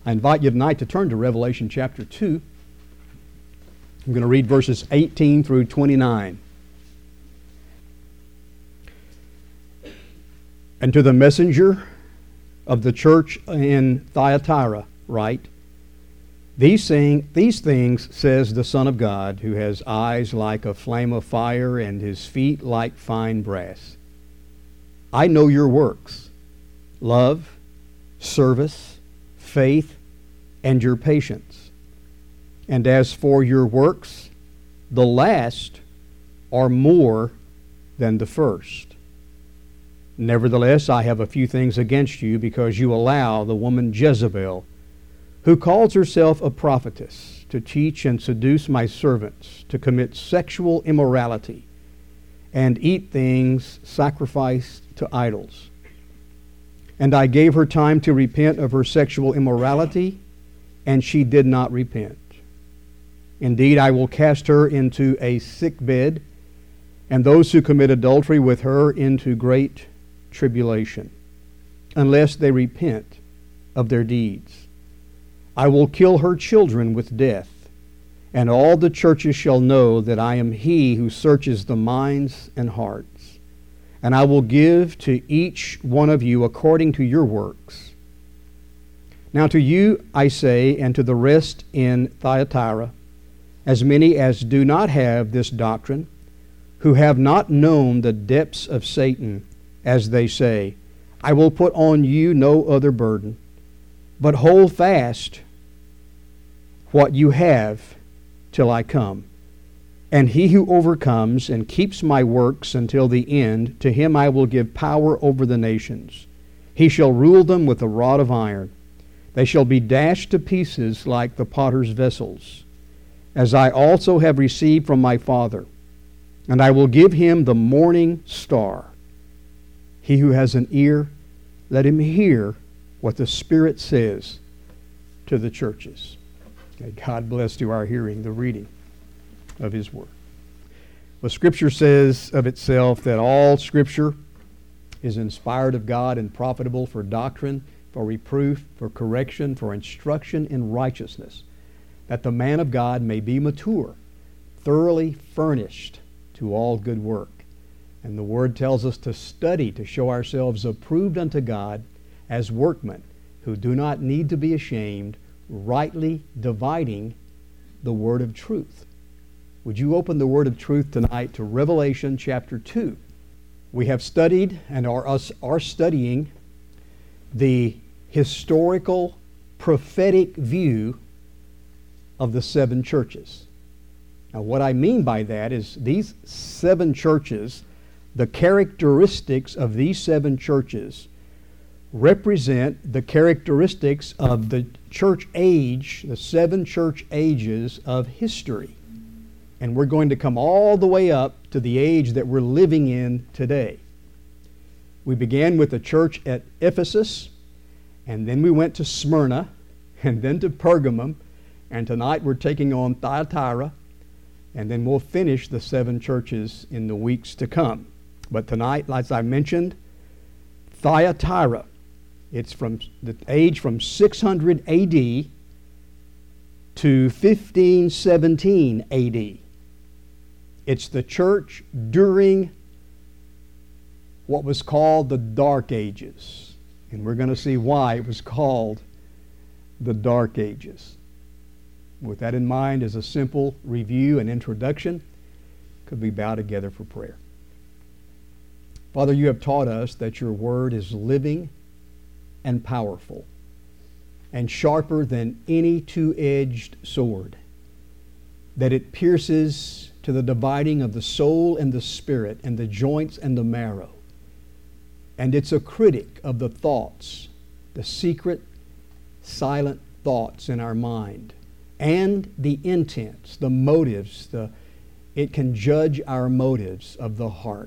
I invite you tonight to turn to Revelation chapter 2. I'm going to read verses 18 through 29. And to the messenger of the church in Thyatira write, These things says the Son of God, who has eyes like a flame of fire and his feet like fine brass. I know your works, love, service, faith, and your patience. And as for your works, the last are more than the first. Nevertheless, I have a few things against you, because you allow the woman Jezebel, who calls herself a prophetess, to teach and seduce my servants to commit sexual immorality and eat things sacrificed to idols. And I gave her time to repent of her sexual immorality, and she did not repent. Indeed, I will cast her into a sick bed, and those who commit adultery with her into great tribulation, unless they repent of their deeds. I will kill her children with death, and all the churches shall know that I am he who searches the minds and hearts. And I will give to each one of you according to your works. Now to you I say, and to the rest in Thyatira, as many as do not have this doctrine, who have not known the depths of Satan, as they say, I will put on you no other burden, but hold fast what you have till I come. And he who overcomes and keeps my works until the end, to him I will give power over the nations. He shall rule them with a rod of iron. They shall be dashed to pieces like the potter's vessels, as I also have received from my Father. And I will give him the morning star. He who has an ear, let him hear what the Spirit says to the churches. May God bless to our hearing the reading of his word. Well, Scripture says of itself that all Scripture is inspired of God and profitable for doctrine, for reproof, for correction, for instruction in righteousness, that the man of God may be mature, thoroughly furnished to all good work. And the Word tells us to study to show ourselves approved unto God as workmen who do not need to be ashamed, rightly dividing the word of truth. Would you open the word of truth tonight to Revelation chapter 2? We have studied and are studying the historical prophetic view of the seven churches. Now, what I mean by that is these seven churches, the characteristics of these seven churches represent the characteristics of the church age, the seven church ages of history. And we're going to come all the way up to the age that we're living in today. We began with the church at Ephesus, and then we went to Smyrna, and then to Pergamum, and tonight we're taking on Thyatira, and then we'll finish the seven churches in the weeks to come. But tonight, as I mentioned, Thyatira. It's from the age from 600 A.D. to 1517 A.D. It's the church during what was called the Dark Ages. And we're going to see why it was called the Dark Ages. With that in mind, as a simple review and introduction, could we bow together for prayer? Father, you have taught us that your word is living and powerful and sharper than any two-edged sword, that it pierces to the dividing of the soul and the spirit and the joints and the marrow. And it's a critic of the thoughts, the secret, silent thoughts in our mind, and the intents, the motives. It can judge our motives of the heart.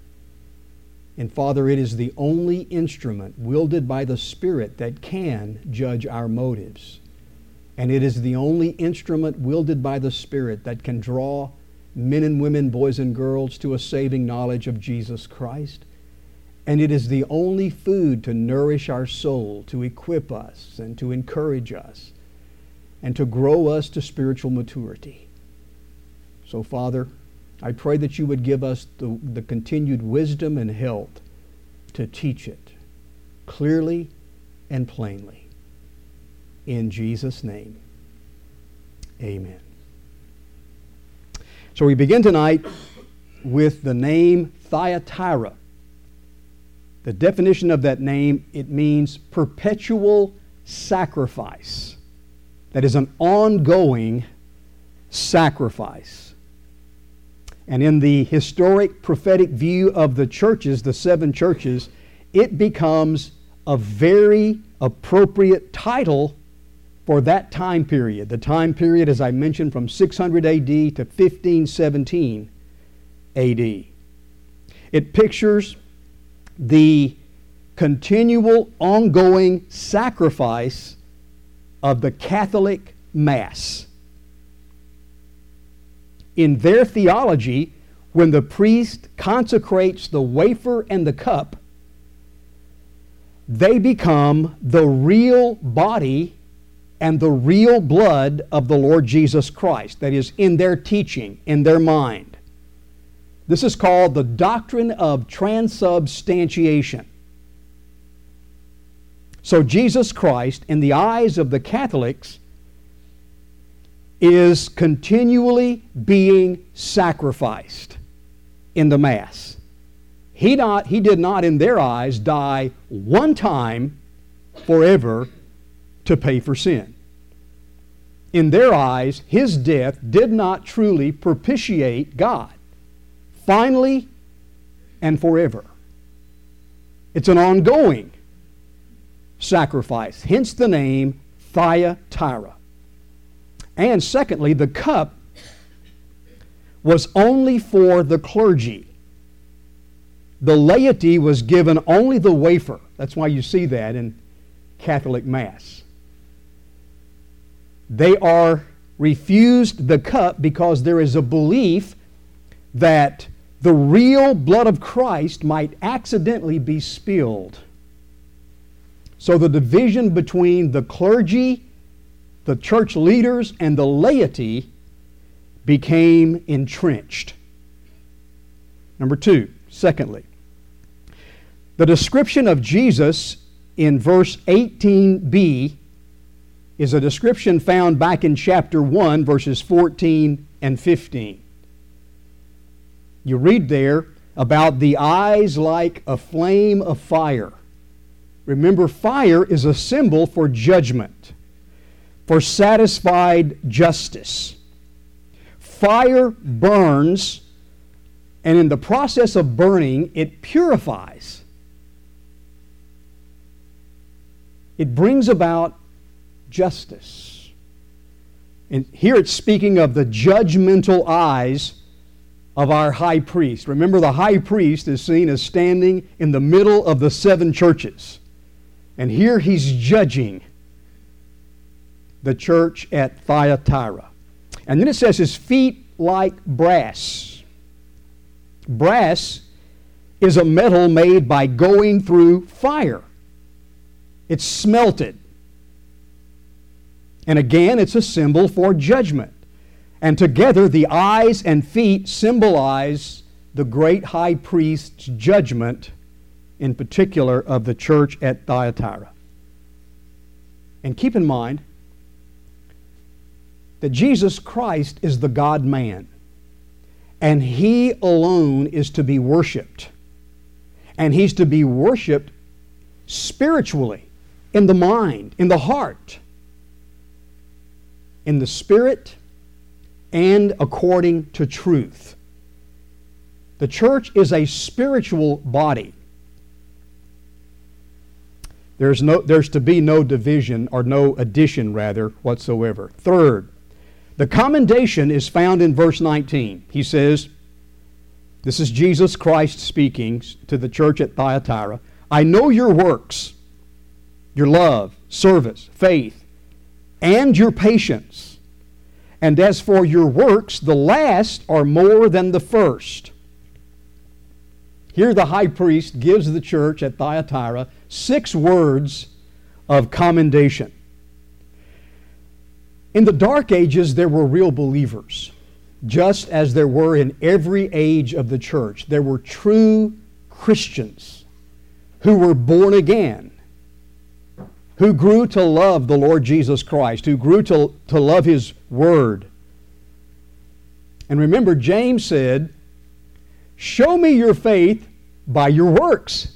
And Father, it is the only instrument wielded by the Spirit that can judge our motives. And it is the only instrument wielded by the Spirit that can draw men and women, boys and girls, to a saving knowledge of Jesus Christ. And it is the only food to nourish our soul, to equip us and to encourage us and to grow us to spiritual maturity. So, Father, I pray that you would give us the continued wisdom and health to teach it clearly and plainly. In Jesus' name, amen. So we begin tonight with the name Thyatira. The definition of that name, it means perpetual sacrifice. That is an ongoing sacrifice. And in the historic prophetic view of the churches, the 7 churches, it becomes a very appropriate title for that time period. The time period, as I mentioned, from 600 AD to 1517 AD. It pictures the continual, ongoing sacrifice of the Catholic Mass. In their theology, when the priest consecrates the wafer and the cup, they become the real body and the real blood of the Lord Jesus Christ. That is, in their teaching, in their mind. This is called the doctrine of transubstantiation. So Jesus Christ, in the eyes of the Catholics, is continually being sacrificed in the Mass. He did not, in their eyes, die one time forever to pay for sin. In their eyes, His death did not truly propitiate God, finally and forever. It's an ongoing sacrifice, hence the name Thyatira. And secondly, the cup was only for the clergy. The laity was given only the wafer. That's why you see that in Catholic Mass. They are refused the cup because there is a belief that the real blood of Christ might accidentally be spilled. So the division between the clergy, the church leaders, and the laity became entrenched. Number 2, secondly, the description of Jesus in verse 18b is a description found back in chapter 1, verses 14 and 15. You read there about the eyes like a flame of fire. Remember, fire is a symbol for judgment, for satisfied justice. Fire burns, and in the process of burning, it purifies. It brings about justice. And here it's speaking of the judgmental eyes of our high priest. Remember, the high priest is seen as standing in the middle of the 7 churches. And here he's judging the church at Thyatira. And then it says his feet like brass. Brass is a metal made by going through fire. It's smelted. And again, it's a symbol for judgment. And together, the eyes and feet symbolize the great high priest's judgment, in particular of the church at Thyatira. And keep in mind that Jesus Christ is the God-man, and He alone is to be worshiped. And He's to be worshiped spiritually, in the mind, in the heart, in the spirit, and according to truth. The church is a spiritual body. There's to be no division, or no addition rather, whatsoever. Third, the commendation is found in verse 19. He says, this is Jesus Christ speaking to the church at Thyatira, I know your works, your love, service, faith, and your patience. And as for your works, the last are more than the first. Here the high priest gives the church at Thyatira 6 words of commendation. In the Dark Ages, there were real believers, just as there were in every age of the church. There were true Christians who were born again, who grew to love the Lord Jesus Christ, who grew to love His Word. And remember, James said, "Show me your faith by your works."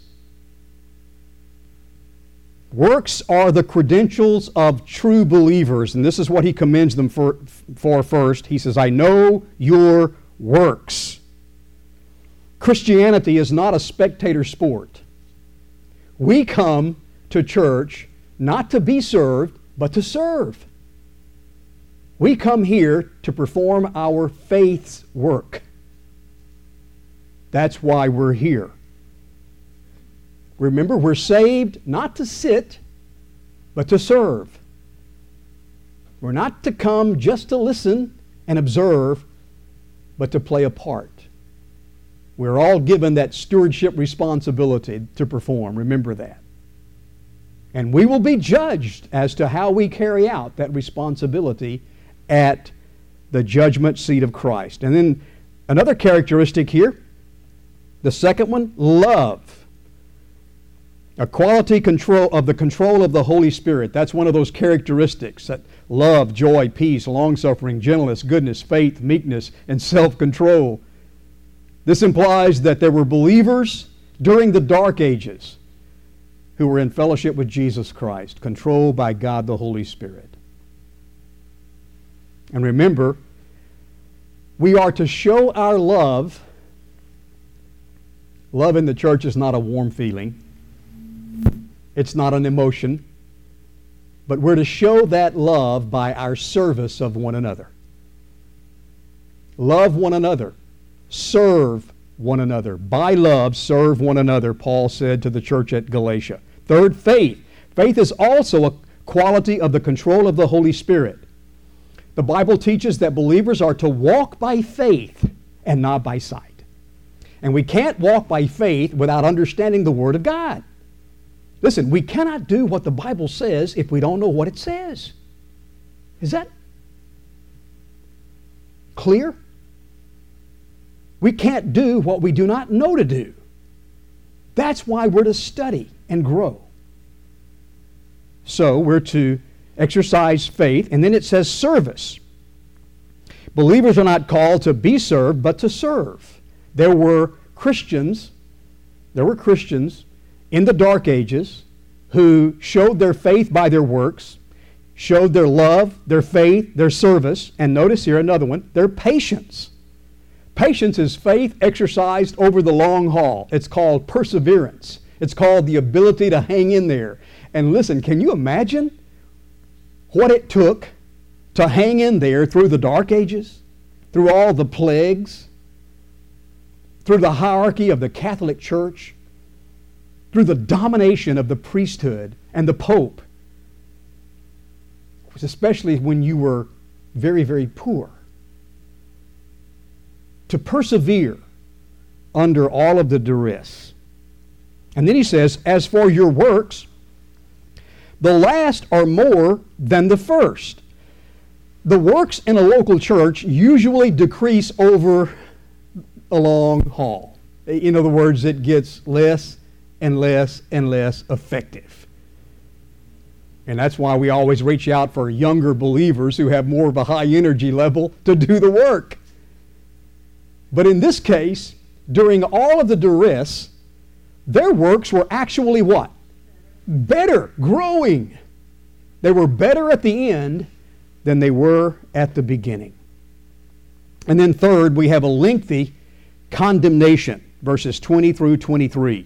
Works are the credentials of true believers, and this is what he commends them for first. He says, "I know your works." Christianity is not a spectator sport. We come to church not to be served, but to serve. We come here to perform our faith's work. That's why we're here. Remember, we're saved not to sit, but to serve. We're not to come just to listen and observe, but to play a part. We're all given that stewardship responsibility to perform. Remember that. And we will be judged as to how we carry out that responsibility at the judgment seat of Christ. And then another characteristic here, the second one, love. A quality control of the Holy Spirit. That's one of those characteristics, that love, joy, peace, long-suffering, gentleness, goodness, faith, meekness, and self-control. This implies that there were believers during the Dark Ages who were in fellowship with Jesus Christ, controlled by God the Holy Spirit. And remember, we are to show our love. Love in the church is not a warm feeling. It's not an emotion, but we're to show that love by our service of one another. Love one another. Serve one another. By love, serve one another, Paul said to the church at Galatia. Third, faith. Faith is also a quality of the control of the Holy Spirit. The Bible teaches that believers are to walk by faith and not by sight. And we can't walk by faith without understanding the Word of God. Listen, we cannot do what the Bible says if we don't know what it says. Is that clear? We can't do what we do not know to do. That's why we're to study and grow. So we're to exercise faith, and then it says service. Believers are not called to be served, but to serve. There were Christians in the Dark Ages who showed their faith by their works, showed their love, their faith, their service, and notice here another one, their patience. Patience is faith exercised over the long haul. It's called perseverance. It's called the ability to hang in there. And listen, can you imagine what it took to hang in there through the Dark Ages, through all the plagues, through the hierarchy of the Catholic Church, through the domination of the priesthood and the Pope, especially when you were very, very poor. To persevere under all of the duress. And then he says, as for your works, the last are more than the first. The works in a local church usually decrease over a long haul. In other words, it gets less and less and less effective. And that's why we always reach out for younger believers who have more of a high energy level to do the work. But in this case, during all of the duress, their works were actually what? Better, growing. They were better at the end than they were at the beginning. And then third, we have a lengthy condemnation, verses 20 through 23.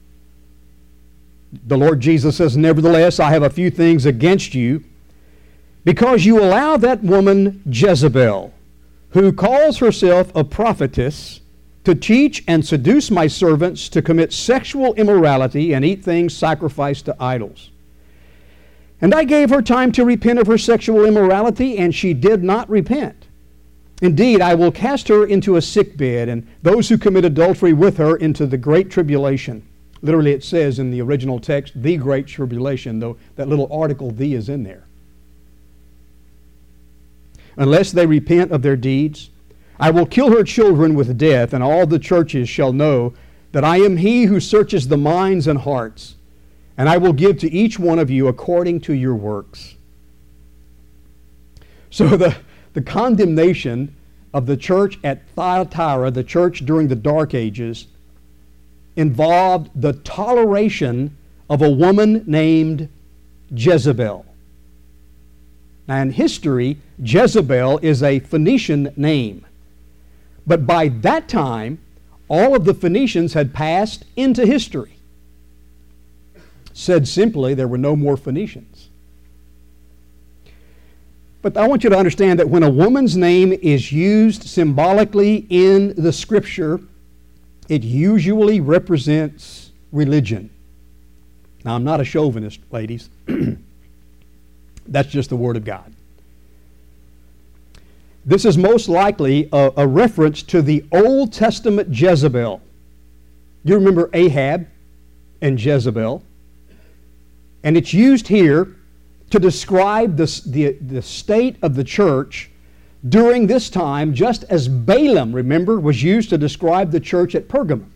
The Lord Jesus says, nevertheless, I have a few things against you, because you allow that woman Jezebel, who calls herself a prophetess, to teach and seduce my servants to commit sexual immorality and eat things sacrificed to idols. And I gave her time to repent of her sexual immorality, and she did not repent. Indeed, I will cast her into a sick bed, and those who commit adultery with her into the great tribulation. Literally, it says in the original text, the great tribulation, though that little article, the, is in there. Unless they repent of their deeds, I will kill her children with death, and all the churches shall know that I am He who searches the minds and hearts, and I will give to each one of you according to your works. So the condemnation of the church at Thyatira, the church during the Dark Ages, involved the toleration of a woman named Jezebel. Now in history, Jezebel is a Phoenician name. But by that time, all of the Phoenicians had passed into history. Said simply, there were no more Phoenicians. But I want you to understand that when a woman's name is used symbolically in the Scripture, it usually represents religion. Now, I'm not a chauvinist, ladies. That's just the Word of God. This is most likely a reference to the Old Testament Jezebel. You remember Ahab and Jezebel? And it's used here to describe the state of the church during this time, just as Balaam, remember, was used to describe the church at Pergamum.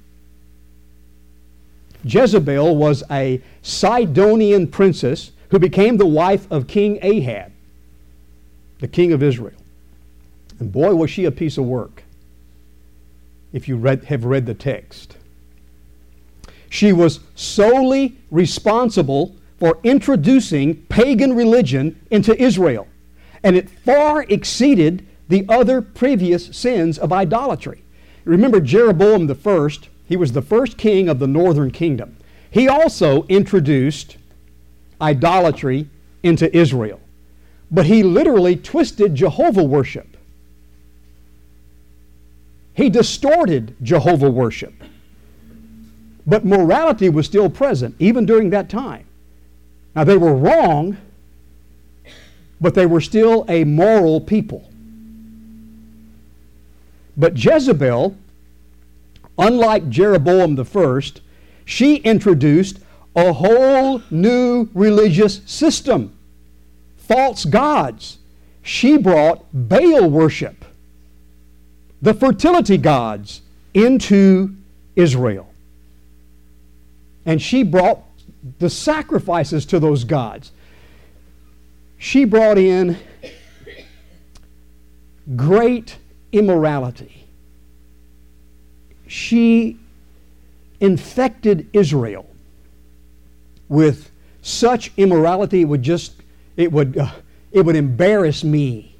Jezebel was a Sidonian princess who became the wife of King Ahab, the king of Israel. And boy, was she a piece of work, if you have read the text. She was solely responsible for introducing pagan religion into Israel, and it far exceeded the other previous sins of idolatry. Remember Jeroboam the first, he was the first king of the northern kingdom. He also introduced idolatry into Israel, but he literally twisted Jehovah worship. He distorted Jehovah worship. But morality was still present, even during that time. Now, they were wrong, but they were still a moral people. But Jezebel, unlike Jeroboam the first, she introduced a whole new religious system. False gods. She brought Baal worship, the fertility gods, into Israel. And she brought the sacrifices to those gods. She brought in great immorality. She infected Israel with such immorality it would embarrass me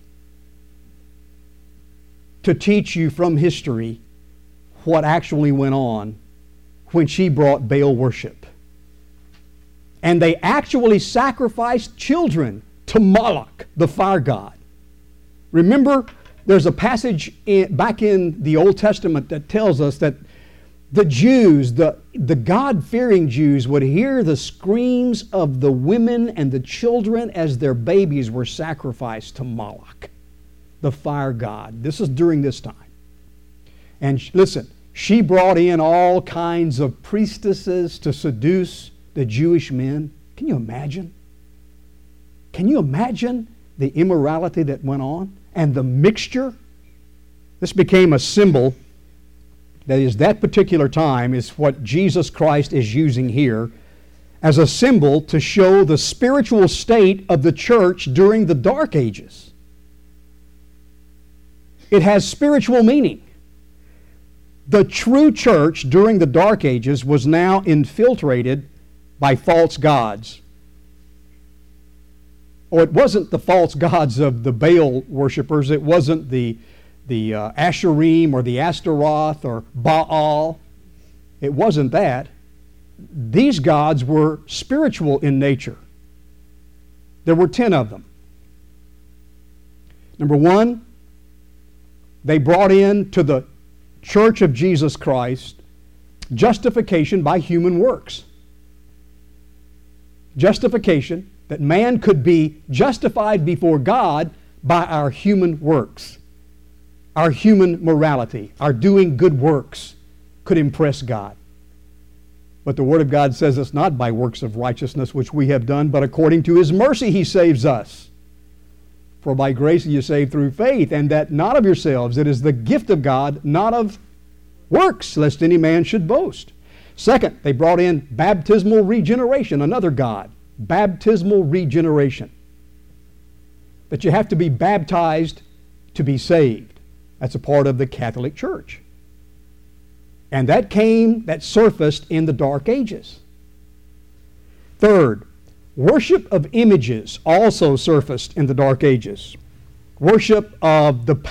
to teach you from history what actually went on when she brought Baal worship. And they actually sacrificed children to Moloch, the fire god. Remember, there's a passage back in the Old Testament that tells us that the Jews, the God-fearing Jews, would hear the screams of the women and the children as their babies were sacrificed to Moloch, the fire god. This is during this time. And listen, she brought in all kinds of priestesses to seduce the Jewish men. Can you imagine? Can you imagine the immorality that went on and the mixture? This became a symbol. That is, that particular time is what Jesus Christ is using here as a symbol to show the spiritual state of the church during the Dark Ages. It has spiritual meaning. The true church during the Dark Ages was now infiltrated by false gods. Or it wasn't the false gods of the Baal worshipers. It wasn't the Asherim or the Astaroth or Baal. It wasn't that. These gods were spiritual in nature. There were 10 of them. Number one, they brought in to the Church of Jesus Christ justification by human works. Justification, that man could be justified before God by our human works. our human morality, our doing good works could impress God. But the Word of God says it's not by works of righteousness which we have done, but according to His mercy He saves us. For by grace are you saved through faith, and that not of yourselves. It is the gift of God, not of works, lest any man should boast. Second, they brought in baptismal regeneration, another God. Baptismal regeneration. That you have to be baptized to be saved. That's a part of the Catholic Church. And that surfaced in the Dark Ages. Third, worship of images also surfaced in the Dark Ages. Worship of the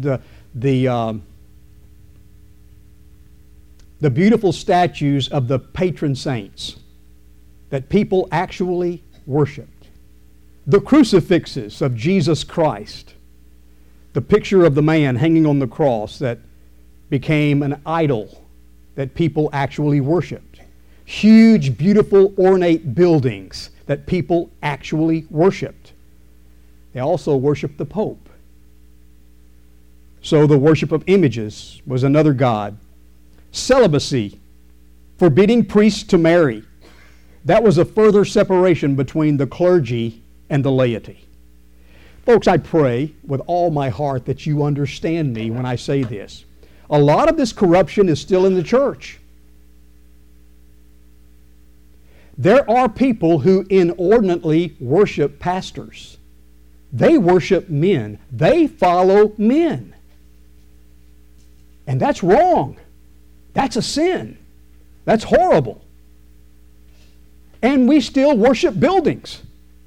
beautiful statues of the patron saints that people actually worshiped. The crucifixes of Jesus Christ. The picture of the man hanging on the cross that became an idol that people actually worshiped. Huge, beautiful, ornate buildings that people actually worshiped. They also worshiped the Pope. So the worship of images was another god. Celibacy, forbidding priests to marry. That was a further separation between the clergy and the laity. Folks, I pray with all my heart that you understand me when I say this. A lot of this corruption is still in the church. There are people who inordinately worship pastors. They worship men. They follow men. And that's wrong. That's a sin. That's horrible. And we still worship buildings.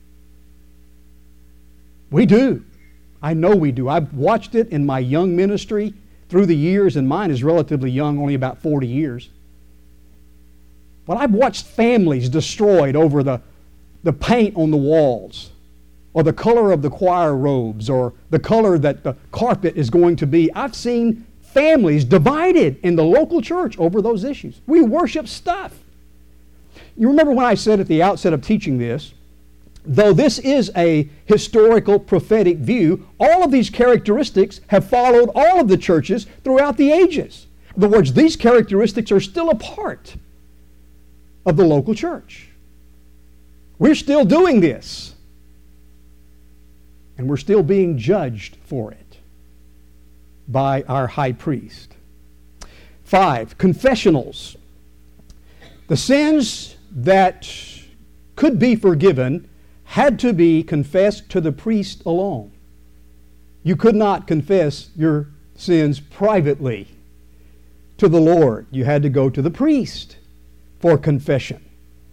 We do. I know we do. I've watched it in my young ministry through the years, and mine is relatively young, only about 40 years. But I've watched families destroyed over the paint on the walls, or the color of the choir robes, or the color that the carpet is going to be. I've seen families divided in the local church over those issues. We worship stuff. You remember when I said at the outset of teaching this, though this is a historical prophetic view, all of these characteristics have followed all of the churches throughout the ages. In other words, these characteristics are still a part of the local church. We're still doing this. And we're still being judged for it by our high priest. 5, confessionals. The sins that could be forgiven had to be confessed to the priest alone. You could not confess your sins privately to the Lord. You had to go to the priest for confession.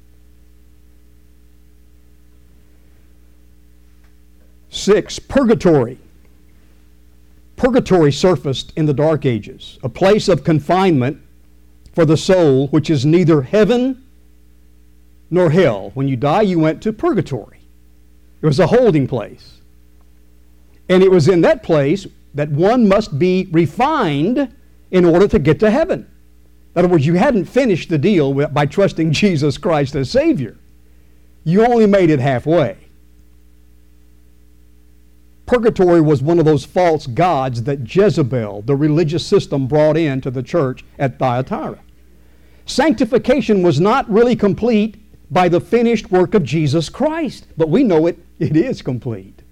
Six, purgatory. Purgatory surfaced in the Dark Ages, a place of confinement for the soul, which is neither heaven nor hell. When you die, you went to purgatory. It was a holding place. And it was in that place that one must be refined in order to get to heaven. In other words, you hadn't finished the deal by trusting Jesus Christ as Savior. You only made it halfway. Purgatory was one of those false gods that Jezebel, the religious system, brought into the church at Thyatira. Sanctification was not really complete by the finished work of Jesus Christ, but we know it is complete.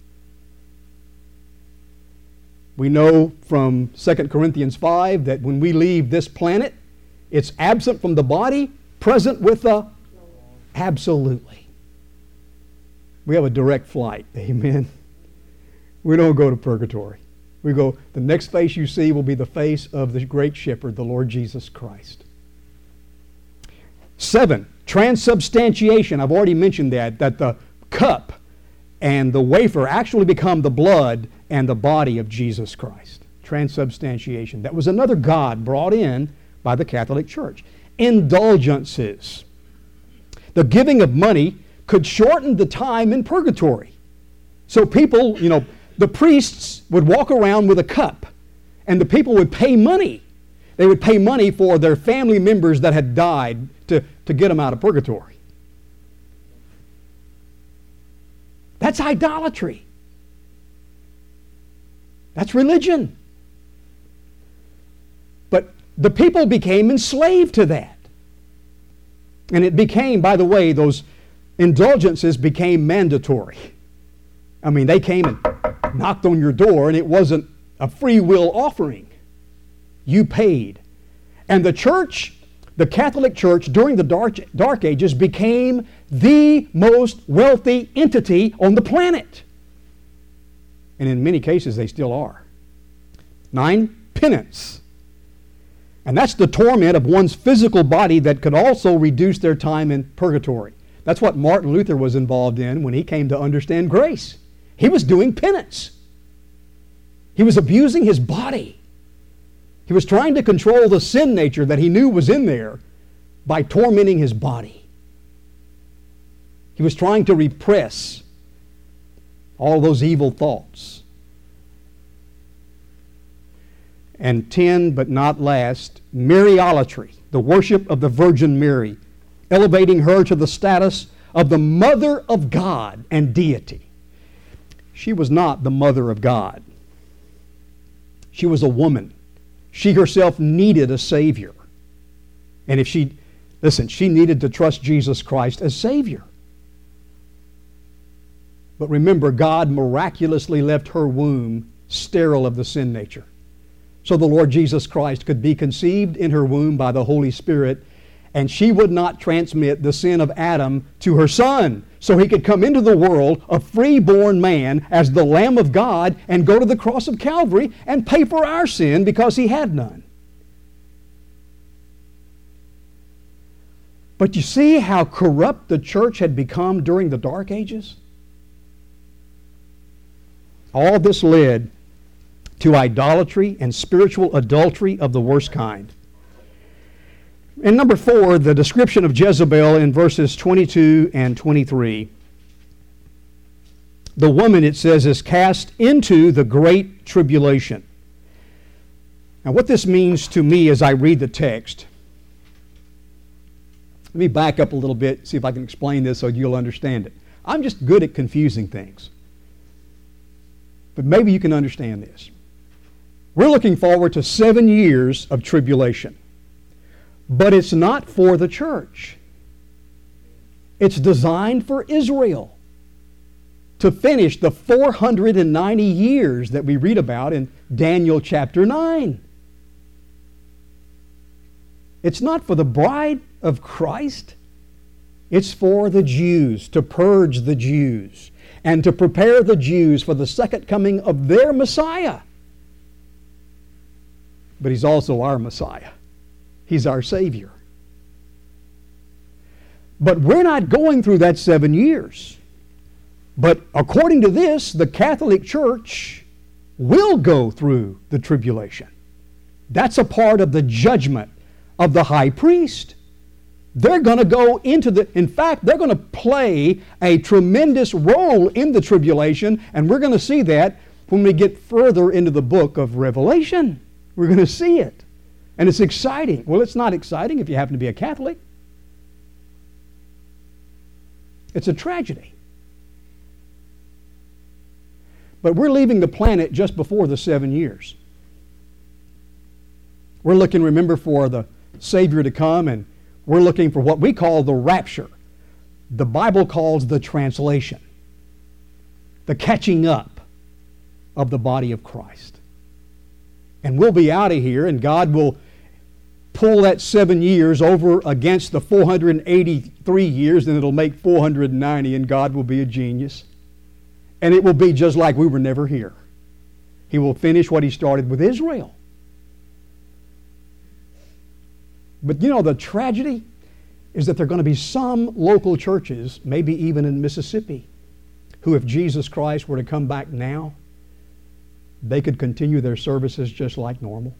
We know from 2 Corinthians 5 that when we leave this planet, it's absent from the body, present with the... Absolutely. We have a direct flight. Amen. We don't go to purgatory. We go, the next face you see will be the face of the great shepherd, the Lord Jesus Christ. 7, transubstantiation. I've already mentioned that the cup and the wafer actually become the blood and the body of Jesus Christ. Transubstantiation. That was another god brought in by the Catholic Church. Indulgences. The giving of money could shorten the time in purgatory. So people, the priests would walk around with a cup, and the people would pay money. They would pay money for their family members that had died to get them out of purgatory. That's idolatry. That's religion. the people became enslaved to that. And it became, by the way, those indulgences became mandatory. I mean, they came and knocked on your door, and it wasn't a free will offering. You paid. And the church, the Catholic Church, during the Dark Ages became the most wealthy entity on the planet. And in many cases, they still are. 9, penance. And that's the torment of one's physical body that could also reduce their time in purgatory. That's what Martin Luther was involved in when he came to understand grace. He was doing penance. He was abusing his body. He was trying to control the sin nature that he knew was in there by tormenting his body. He was trying to repress all those evil thoughts. And 10, but not last, Mariolatry, the worship of the Virgin Mary, elevating her to the status of the Mother of God and deity. She was not the Mother of God. She was a woman. She herself needed a Savior. And if she needed to trust Jesus Christ as Savior. But remember, God miraculously left her womb sterile of the sin nature. So the Lord Jesus Christ could be conceived in her womb by the Holy Spirit, and she would not transmit the sin of Adam to her son. So he could come into the world a free-born man as the Lamb of God and go to the cross of Calvary and pay for our sin because he had none. But you see how corrupt the church had become during the Dark Ages? All this led to idolatry and spiritual adultery of the worst kind. And number 4, the description of Jezebel in verses 22 and 23. The woman, it says, is cast into the great tribulation. Now, what this means to me as I read the text, let me back up a little bit, see if I can explain this so you'll understand it. I'm just good at confusing things. But maybe you can understand this. We're looking forward to 7 years of tribulation. But it's not for the church. It's designed for Israel to finish the 490 years that we read about in Daniel chapter 9. It's not for the bride of Christ. It's for the Jews, to purge the Jews and to prepare the Jews for the second coming of their Messiah. But He's also our Messiah. He's our Savior. But we're not going through that 7 years. But according to this, the Catholic Church will go through the tribulation. That's a part of the judgment of the high priest. They're going to go in fact, they're going to play a tremendous role in the tribulation, and we're going to see that when we get further into the book of Revelation. We're going to see it. And it's exciting. Well, it's not exciting if you happen to be a Catholic. It's a tragedy. But we're leaving the planet just before the 7 years. We're looking, remember, for the Savior to come, and we're looking for what we call the rapture. The Bible calls the translation, the catching up of the body of Christ. And we'll be out of here, and God will pull that 7 years over against the 483 years, and it'll make 490, and God will be a genius. And it will be just like we were never here. He will finish what He started with Israel. But you know, the tragedy is that there are going to be some local churches, maybe even in Mississippi, who, if Jesus Christ were to come back now, they could continue their services just like normal.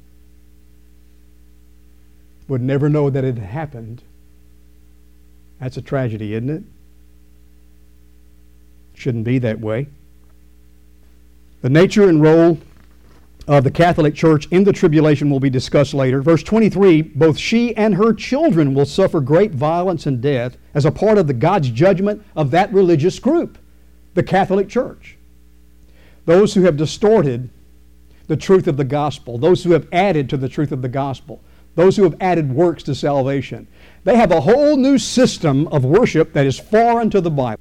Would never know that it had happened. That's a tragedy, isn't it? Shouldn't be that way. The nature and role of the Catholic Church in the tribulation will be discussed later. Verse 23, both she and her children will suffer great violence and death as a part of the God's judgment of that religious group, the Catholic Church. Those who have distorted the truth of the gospel, those who have added to the truth of the gospel, those who have added works to salvation. They have a whole new system of worship that is foreign to the Bible.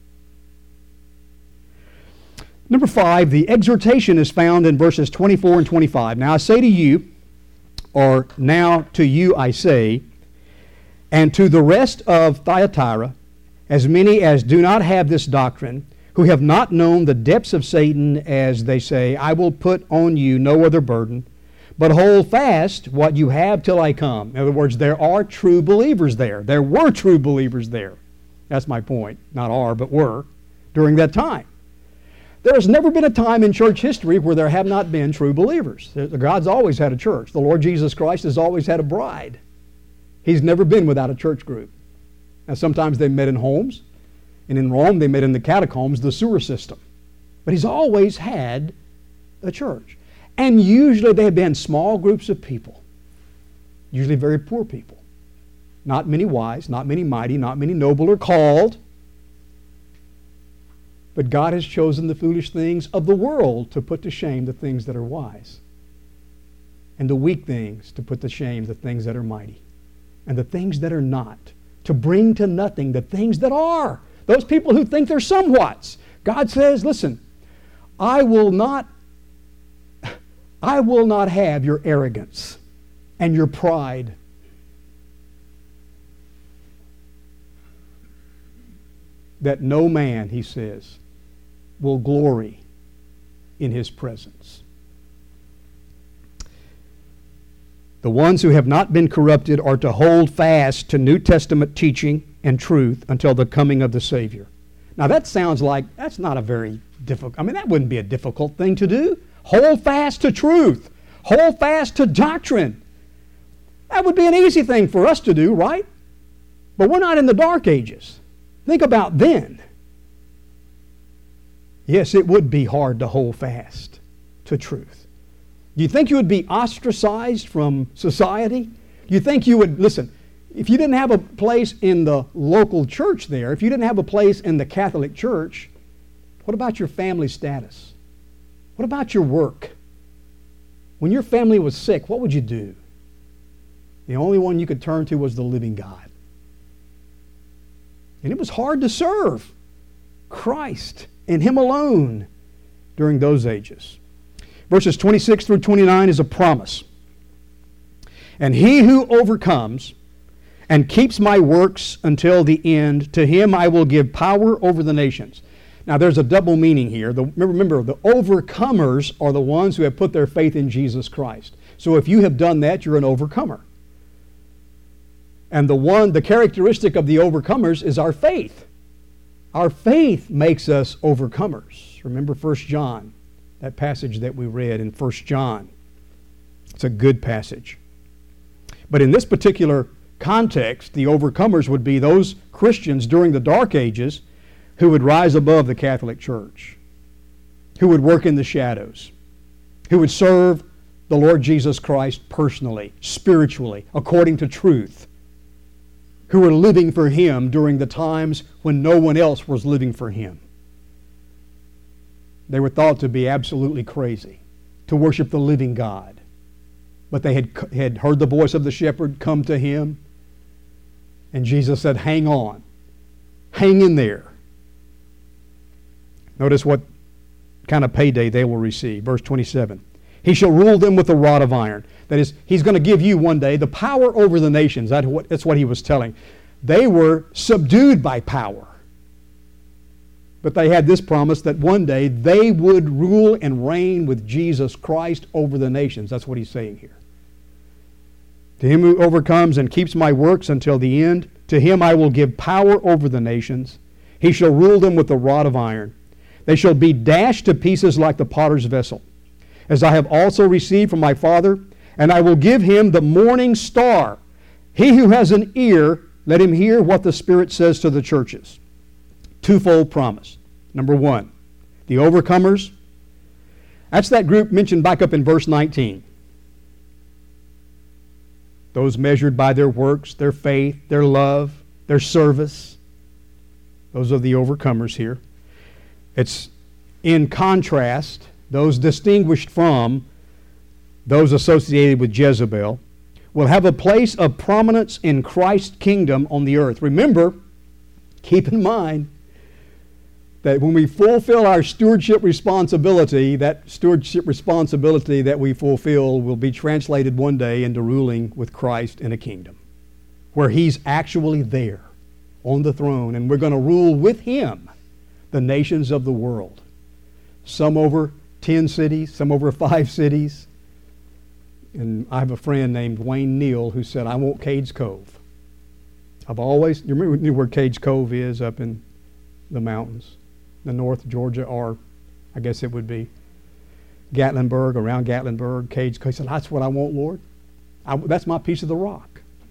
Number 5, the exhortation is found in verses 24 and 25. Now I say to you, or now to you I say, and to the rest of Thyatira, as many as do not have this doctrine, who have not known the depths of Satan, as they say, I will put on you no other burden, but hold fast what you have till I come. In other words, there are true believers there. There were true believers there. That's my point. Not are, but were, during that time. There has never been a time in church history where there have not been true believers. God's always had a church. The Lord Jesus Christ has always had a bride. He's never been without a church group. Now, sometimes they met in homes, and in Rome they met in the catacombs, the sewer system. But He's always had a church. And usually they have been small groups of people, usually very poor people. Not many wise, not many mighty, not many noble or called. But God has chosen the foolish things of the world to put to shame the things that are wise, and the weak things to put to shame the things that are mighty, and the things that are not, to bring to nothing the things that are. Those people who think they're somewhats. God says, listen, I will not have your arrogance and your pride. That no man, He says, will glory in His presence. The ones who have not been corrupted are to hold fast to New Testament teaching and truth until the coming of the Savior. Now that sounds like that's not a very difficult, that wouldn't be a difficult thing to do. Hold fast to truth. Hold fast to doctrine. That would be an easy thing for us to do, right? But we're not in the Dark Ages. Think about then. Yes, it would be hard to hold fast to truth. Do you think you would be ostracized from society? Do you think you would, listen, if you didn't have a place in the local church there, if you didn't have a place in the Catholic Church, what about your family status? What about your work? When your family was sick, what would you do? The only one you could turn to was the living God. And it was hard to serve Christ and Him alone during those ages. Verses 26 through 29 is a promise. And he who overcomes and keeps my works until the end, to him I will give power over the nations. Now there's a double meaning here. Remember, the overcomers are the ones who have put their faith in Jesus Christ. So if you have done that, you're an overcomer. And the characteristic of the overcomers is our faith. Our faith makes us overcomers. Remember 1 John, that passage that we read in 1 John. It's a good passage. But in this particular context, the overcomers would be those Christians during the Dark Ages who would rise above the Catholic Church, who would work in the shadows, who would serve the Lord Jesus Christ personally, spiritually, according to truth, who were living for Him during the times when no one else was living for Him. They were thought to be absolutely crazy, to worship the living God. But they had heard the voice of the shepherd come to Him, and Jesus said, hang on, hang in there. Notice what kind of payday they will receive. Verse 27. He shall rule them with a rod of iron. That is, He's going to give you one day the power over the nations. That's what He was telling. They were subdued by power. But they had this promise that one day they would rule and reign with Jesus Christ over the nations. That's what He's saying here. To him who overcomes and keeps my works until the end, to him I will give power over the nations. He shall rule them with a rod of iron. They shall be dashed to pieces like the potter's vessel, as I have also received from my Father, and I will give him the morning star. He who has an ear, let him hear what the Spirit says to the churches. Twofold promise. Number one, the overcomers. That's that group mentioned back up in verse 19. Those measured by their works, their faith, their love, their service. Those are the overcomers here. It's in contrast, those distinguished from those associated with Jezebel, will have a place of prominence in Christ's kingdom on the earth. Remember, keep in mind that when we fulfill our stewardship responsibility, that stewardship responsibility that we fulfill will be translated one day into ruling with Christ in a kingdom where He's actually there on the throne, and we're going to rule with Him the nations of the world. Some over 10 cities, some over 5 cities. And I have a friend named Wayne Neal who said, I want Cades Cove. You remember where Cades Cove is up in the mountains, the North Georgia, or I guess it would be Gatlinburg, around Gatlinburg, Cades Cove. He said, that's what I want, Lord. That's my piece of the rock.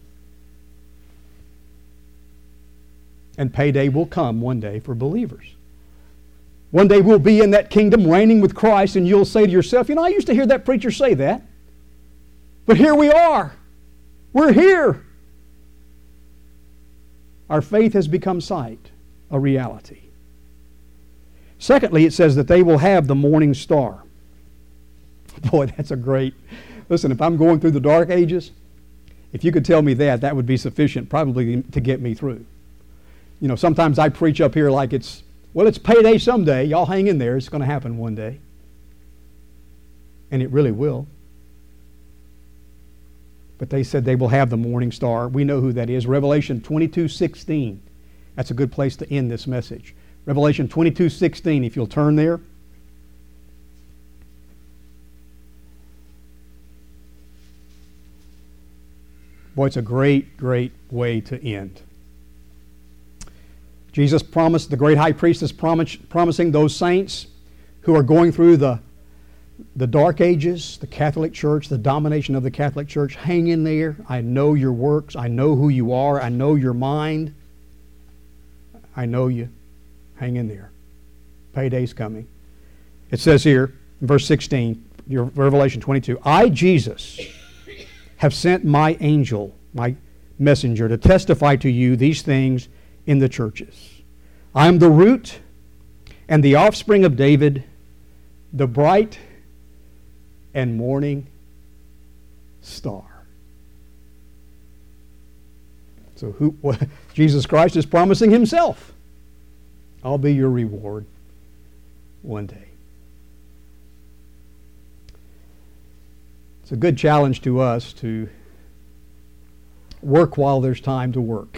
And payday will come one day for believers. One day we'll be in that kingdom reigning with Christ, and you'll say to yourself, I used to hear that preacher say that. But here we are. We're here. Our faith has become sight, a reality. Secondly, it says that they will have the morning star. Boy, that's a great... Listen, if I'm going through the dark ages, if you could tell me that, that would be sufficient probably to get me through. Sometimes I preach up here like it's payday someday. Y'all hang in there. It's going to happen one day. And it really will. But they said they will have the morning star. We know who that is. Revelation 22:16. That's a good place to end this message. Revelation 22:16, if you'll turn there. Boy, it's a great, great way to end. Jesus promised, the great high priest is promising those saints who are going through the dark ages, the Catholic Church, the domination of the Catholic Church, hang in there. I know your works. I know who you are. I know your mind. I know you. Hang in there. Payday's coming. It says here, in verse 16, Revelation 22, I, Jesus, have sent my angel, my messenger, to testify to you these things in the churches. I am the root and the offspring of David, the bright and morning star. So Jesus Christ is promising Himself. I'll be your reward one day. It's a good challenge to us to work while there's time to work.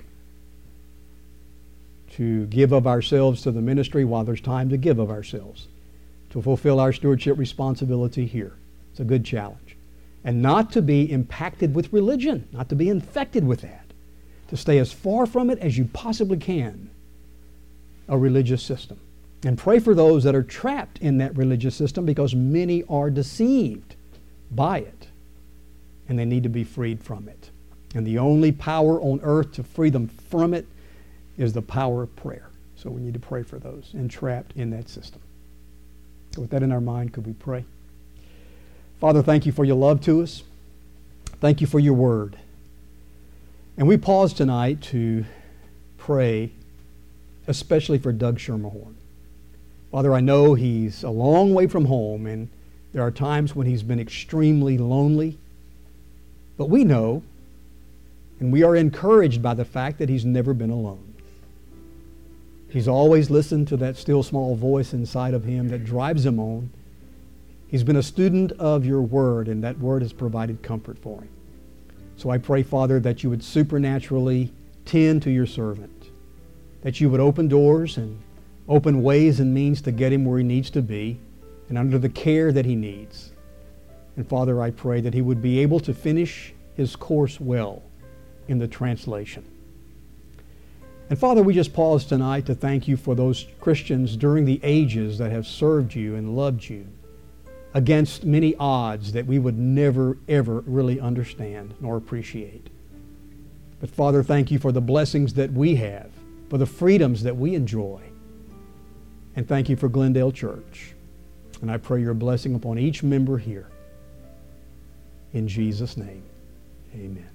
To give of ourselves to the ministry while there's time to give of ourselves. To fulfill our stewardship responsibility here. It's a good challenge. And not to be impacted with religion. Not to be infected with that. To stay as far from it as you possibly can. A religious system. And pray for those that are trapped in that religious system, because many are deceived by it. And they need to be freed from it. And the only power on earth to free them from it is the power of prayer. So we need to pray for those entrapped in that system. So with that in our mind, could we pray? Father, thank you for your love to us. Thank you for your word. And we pause tonight to pray, especially for Doug Schermerhorn. Father, I know he's a long way from home, and there are times when he's been extremely lonely. But we know, and we are encouraged by the fact that he's never been alone. He's always listened to that still small voice inside of him that drives him on. He's been a student of your word, and that word has provided comfort for him. So I pray, Father, that you would supernaturally tend to your servant, that you would open doors and open ways and means to get him where he needs to be and under the care that he needs. And Father, I pray that he would be able to finish his course well in the translation. And Father, we just pause tonight to thank you for those Christians during the ages that have served you and loved you against many odds that we would never, ever really understand nor appreciate. But Father, thank you for the blessings that we have, for the freedoms that we enjoy. And thank you for Glendale Church. And I pray your blessing upon each member here. In Jesus' name, amen.